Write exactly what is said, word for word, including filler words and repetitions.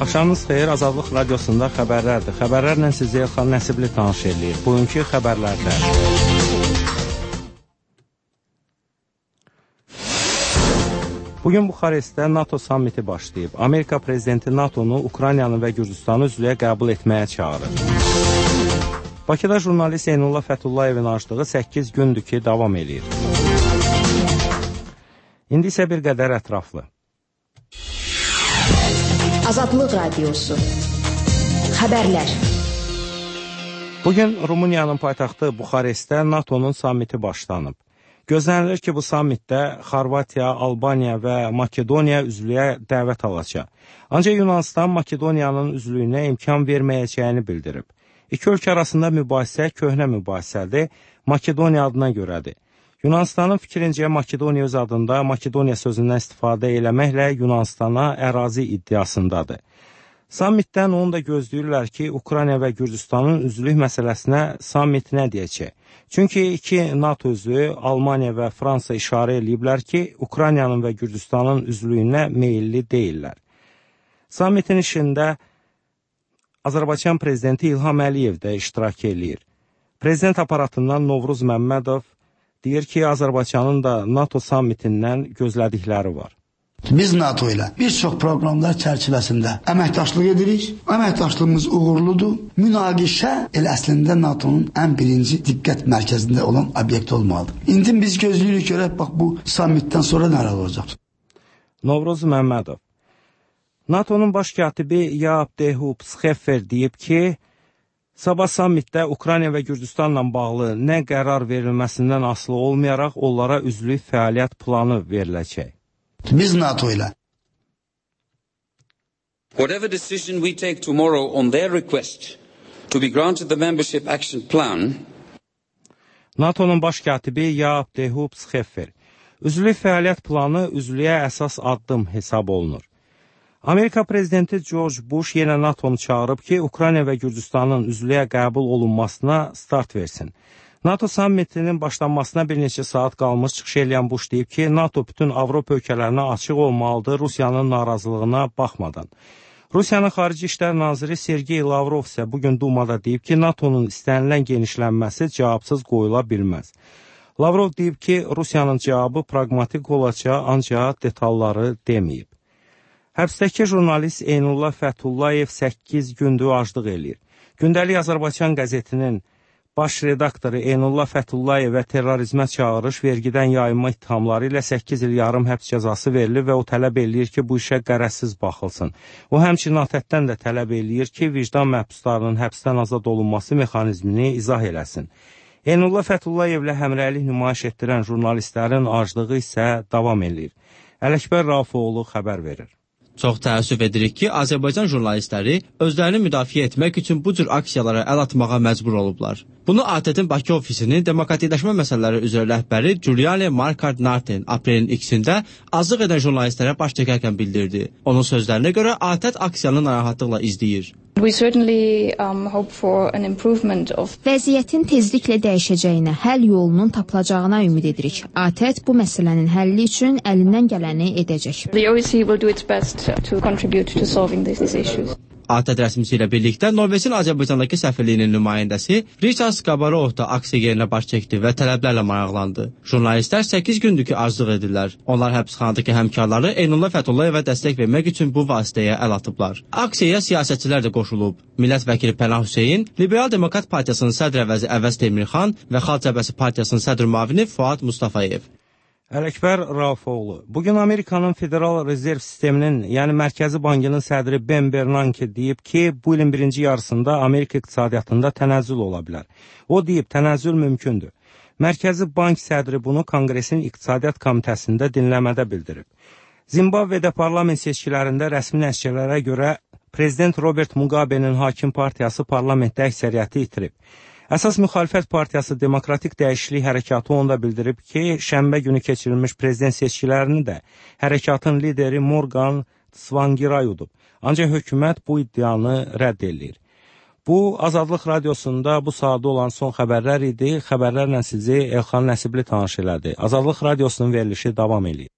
Axşamınız xeyir, Azadlıq Radiosunda xəbərlərdir. Xəbərlərlə sizi Elxan Nəsibli tanış edir. Bugünkü xəbərlərdə Bugün Buxarestdə NATO sammiti başlayıb. Amerika prezidenti NATOnu Ukraynanı və Gürcüstanı üzvlüyə qəbul etməyə çağırır. Bakıda jurnalist Eynullah Fətullayevin açdığı səkkiz gündür ki, davam edir. İndi isə bir qədər ətraflı. Azadlıq Radiosu Xəbərlər. Bugün Rumıniyanın paytaxtı Buxarestdə NATOnun sammiti başlanıb. Gözlənilir ki, bu sammitdə Xorvatiya, Albaniya və Makedoniya üzvlüyə dəvət alacaq. Ancaq Yunanistan Makedoniyanın üzvlüyünə imkan verməyəcəyini bildirib. İki ölkə arasında mübahisə köhnə mübahisədir, Makedoniya adına görədir. Yunanistanın fikrincə Makedoniya öz adında Makedoniya sözündən istifadə eləməklə Yunanistana ərazi iddiasındadır. Sammitdən onu da gözləyirlər ki, Ukrayna və Gürcüstanın üzvlük məsələsinə sammit nə deyəcək? Çünki iki NATO üzvü Almaniya və Fransa işarə eləyiblər ki, Ukraynanın və Gürcüstanın üzvlüyünə meyilli deyirlər. Sammitin işində Azərbaycan prezidenti İlham Əliyev də iştirak eləyir. Prezident aparatından Novruz Məmmədov deyir ki, Azərbaycanın da NATO sammitindən gözlədikləri var. Biz NATO ilə bir çox proqramlar çərçivəsində əməkdaşlıq edirik. Əməkdaşlığımız uğurludur. Münaqişə elə əslində NATOnun ən birinci diqqət mərkəzində olan obyekt olmalıdır. İndi biz gözləyirik görək, bax bu sammitdən sonra nələr olacaq. Novruz Məmmədov. NATOnun baş katibi Jaap de Hoop Scheffer deyib ki, sabah sammitdə Ukrayna və Gürcüstanla bağlı nə qərar verilməsindən asılı olmayaraq onlara üzvlük fəaliyyət planı veriləcək. Biz NATO ilə Whatever decision we take tomorrow on their request to be granted the membership action plan, NATOnun baş katibi Jaap de Hoop Scheffer. Üzvlük fəaliyyət planı üzvlüyə əsas addım hesab olunur. Amerika prezidenti George Bush yenə NATOnu çağırıb ki, Ukrayna və Gürcüstanın üzvlüyə qəbul olunmasına start versin. NATO sammitinin başlanmasına bir neçə saat qalmış çıxış eləyən Bush deyib ki, NATO bütün Avropa ölkələrinə açıq olmalıdır Rusiyanın narazılığına baxmadan. Rusiyanın Xarici İşlər Naziri Sergey Lavrov isə bugün Dumada deyib ki, NATOnun istənilən genişlənməsi cavabsız qoyula bilməz. Lavrov deyib ki, Rusiyanın cavabı praqmatik olacaq, ancaq detalları deməyib. Həbsdəki jurnalist Eynullah Fətullayev səkkiz gündür aclıq eləyir. Gündəlik Azərbaycan qəzetinin baş redaktoru Eynullah Fətullayevə terrorizmə çağırış, vergidən yayınma ittihamları ilə səkkiz il yarım həbs cəzası verilir və o tələb eləyir ki, bu işə qərəzsiz baxılsın. O həmçinin ATƏT-dən də tələb eləyir ki, vicdan məhbuslarının həbsdən azad olunması mexanizmini izah eləsin. Eynullah Fətullayevlə həmrəylik nümayiş etdirən jurnalistlərin aclığı isə davam eləyir. Ələkbər Rafoğlu xəbər verir. Çox təəssüf edirik ki, Azərbaycan jurnalistləri özlərini müdafiə etmək üçün bu cür aksiyalara əl atmağa məcbur olublar. Bunu ATƏT-in Bakı ofisinin demokratikləşmə məsələləri üzrə rəhbəri Giuliano Markard Narten aprelin ikisində azlıq edən jurnalistlərə baş çəkərkən bildirdi. Onun sözlərinə görə ATƏT aksiyanı narahatlıqla izləyir. We certainly um, hope for an improvement of... Vəziyyətin tezliklə dəyişəcəyinə, həll yolunun tapılacağına ümid edirik. ATƏT bu məsələnin həlli üçün əlindən gələni edəcək. The O E C will do its best to contribute to solving these issues. ATƏT rəsmisi ilə birlikdə Norveçin Azərbaycandakı səfirliyinin nümayəndəsi Richard Skabarov da aksiya yerinə baş çəkdi və tələblərlə maraqlandı. Jurnalistlər səkkiz gündür ki, aclıq edirlər. Onlar həbsxanadakı həmkarları Eynullah Fətullayevə dəstək vermək üçün bu vasitəyə əl atıblar. Aksiyaya siyasətçilər də qoşulub. Millət vəkili Pənah Hüseyin, Liberal Demokrat Partiyasının sədr əvəzi Əvəz Demirxan və Xalq Cəbhəsi Partiyasının sədr müavini Fuad Mustafayev. Ələkbər Rafoğlu. Bugün Amerikanın Federal Rezerv Sisteminin, yəni Mərkəzi Bankının sədri Ben Bernanke deyib ki, bu ilin birinci yarısında Amerika iqtisadiyyatında tənəzzül ola bilər. O deyib, tənəzzül mümkündür. Mərkəzi Bank sədri bunu Konqresin İqtisadiyyat Komitəsində dinləmədə bildirib. Zimbabvedə parlament seçkilərində rəsmi nəticələrə görə Prezident Robert Mugabe'nin hakim partiyası parlamentdə əksəriyyəti itirib. Əsas müxalifət partiyası Demokratik Dəyişiklik Hərəkatı onda bildirib ki, şənbə günü keçirilmiş prezident seçkilərini də hərəkatın lideri Morgan Tsvangirai udub. Ancaq hökumət bu iddianı rədd edir. Bu, Azadlıq Radiosunda bu saatda olan son xəbərlər idi. Xəbərlərlə sizi Elxan Nəsibli tanış elədi. Azadlıq Radiosunun verilişi davam edir.